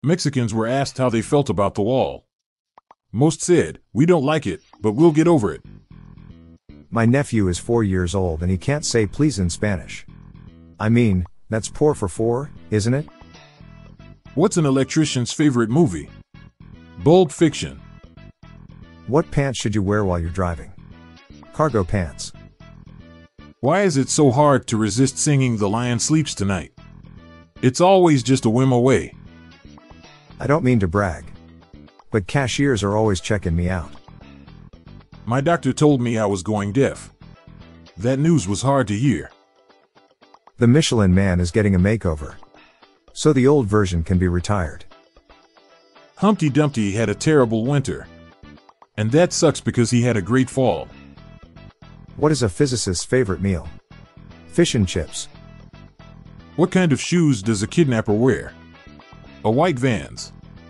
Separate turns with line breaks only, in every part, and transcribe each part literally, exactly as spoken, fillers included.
Mexicans were asked how they felt about the wall. Most said, "We don't like it, but we'll get over it."
My nephew is four years old and he can't say please in Spanish. I mean, that's poor for four, isn't it?
What's an electrician's favorite movie? Bulb Fiction.
What pants should you wear while you're driving? Cargo pants.
Why is it so hard to resist singing The Lion Sleeps Tonight? It's always just a whim away.
I don't mean to brag, but cashiers are always checking me out.
My doctor told me I was going deaf. That news was hard to hear.
The Michelin Man is getting a makeover, so the old version can be retired.
Humpty Dumpty had a terrible winter. And that sucks because he had a great fall.
What is a physicist's favorite meal? Fish and chips.
What kind of shoes does a kidnapper wear? A white Vans.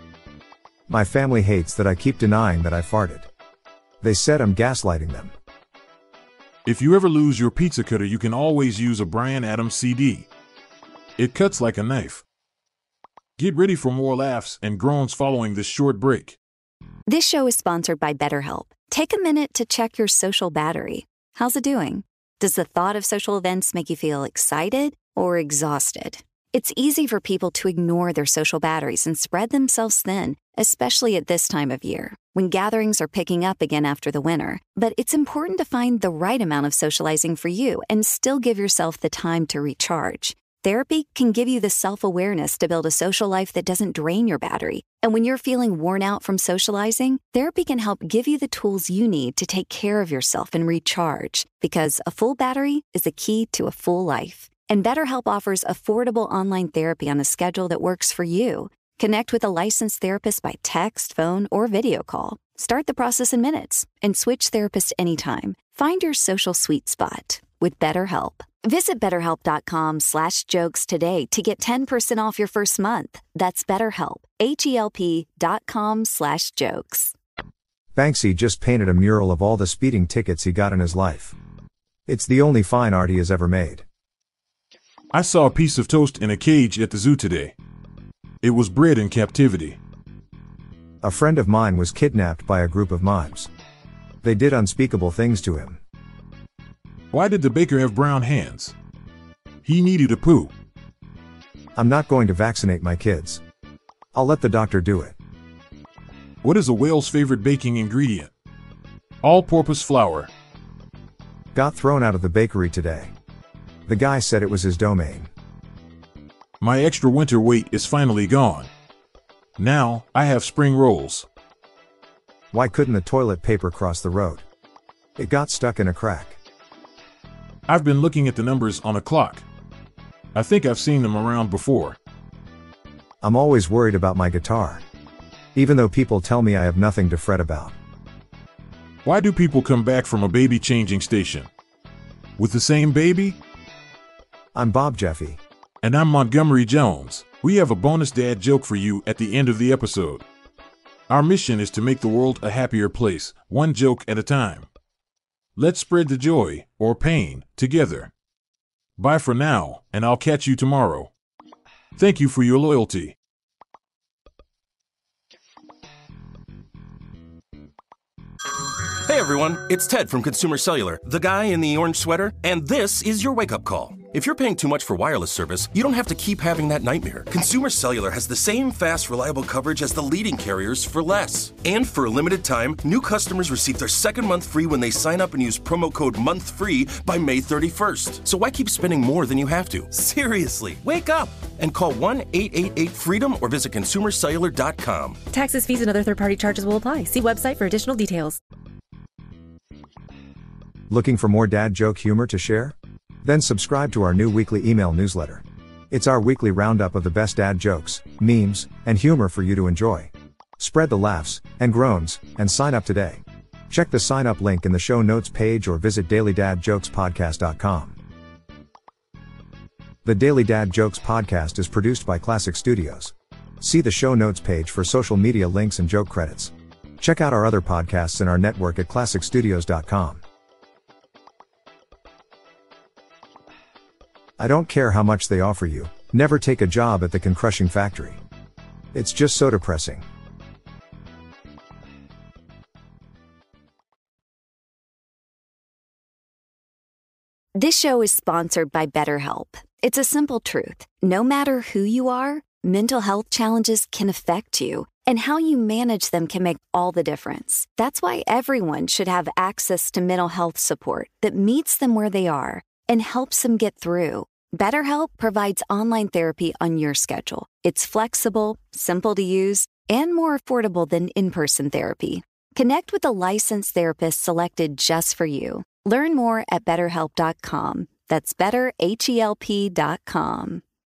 My family hates that I keep denying that I farted. They said I'm gaslighting them.
If you ever lose your pizza cutter, you can always use a Bryan Adams C D. It cuts like a knife. Get ready for more laughs and groans following this short break.
This show is sponsored by BetterHelp. Take a minute to check your social battery. How's it doing? Does the thought of social events make you feel excited or exhausted? It's easy for people to ignore their social batteries and spread themselves thin, especially at this time of year, when gatherings are picking up again after the winter. But it's important to find the right amount of socializing for you and still give yourself the time to recharge. Therapy can give you the self-awareness to build a social life that doesn't drain your battery. And when you're feeling worn out from socializing, therapy can help give you the tools you need to take care of yourself and recharge. Because a full battery is the key to a full life. And BetterHelp offers affordable online therapy on a schedule that works for you. Connect with a licensed therapist by text, phone, or video call. Start the process in minutes and switch therapists anytime. Find your social sweet spot with BetterHelp. Visit betterhelp.com slash jokes today to get ten percent off your first month. That's BetterHelp, H-E-L-P dot com slash jokes.
Banksy just painted a mural of all the speeding tickets he got in his life. It's the only fine art he has ever made.
I saw a piece of toast in a cage at the zoo today. It was bred in captivity.
A friend of mine was kidnapped by a group of mimes. They did unspeakable things to him.
Why did the baker have brown hands? He needed a poo.
I'm not going to vaccinate my kids. I'll let the doctor do it.
What is a whale's favorite baking ingredient? All-purpose flour.
Got thrown out of the bakery today. The guy said it was his domain.
My extra winter weight is finally gone. Now, I have spring rolls.
Why couldn't the toilet paper cross the road? It got stuck in a crack.
I've been looking at the numbers on a clock. I think I've seen them around before.
I'm always worried about my guitar. Even though people tell me I have nothing to fret about.
Why do people come back from a baby changing station? With the same baby?
I'm Bob Jeffy.
And I'm Montgomery Jones. We have a bonus dad joke for you at the end of the episode. Our mission is to make the world a happier place, one joke at a time. Let's spread the joy, or pain, together. Bye for now, and I'll catch you tomorrow. Thank you for your loyalty.
Hey everyone, it's Ted from Consumer Cellular, the guy in the orange sweater, and this is your wake-up call. If you're paying too much for wireless service, you don't have to keep having that nightmare. Consumer Cellular has the same fast, reliable coverage as the leading carriers for less. And for a limited time, new customers receive their second month free when they sign up and use promo code MONTHFREE by May thirty-first. So why keep spending more than you have to? Seriously, wake up and call one eight eight eight FREEDOM or visit consumer cellular dot com.
Taxes, fees, and other third-party charges will apply. See website for additional details.
Looking for more dad joke humor to share? Then subscribe to our new weekly email newsletter. It's our weekly roundup of the best dad jokes, memes, and humor for you to enjoy. Spread the laughs and groans and sign up today. Check the sign up link in the show notes page or visit daily dad jokes podcast dot com. The Daily Dad Jokes podcast is produced by Classic Studios. See the show notes page for social media links and joke credits. Check out our other podcasts in our network at classic studios dot com. I don't care how much they offer you, never take a job at the Can Crushing Factory. It's just so depressing.
This show is sponsored by BetterHelp. It's a simple truth. No matter who you are, mental health challenges can affect you, and how you manage them can make all the difference. That's why everyone should have access to mental health support that meets them where they are and helps them get through. BetterHelp provides online therapy on your schedule. It's flexible, simple to use, and more affordable than in-person therapy. Connect with a licensed therapist selected just for you. Learn more at better help dot com. That's better H E L P dot com.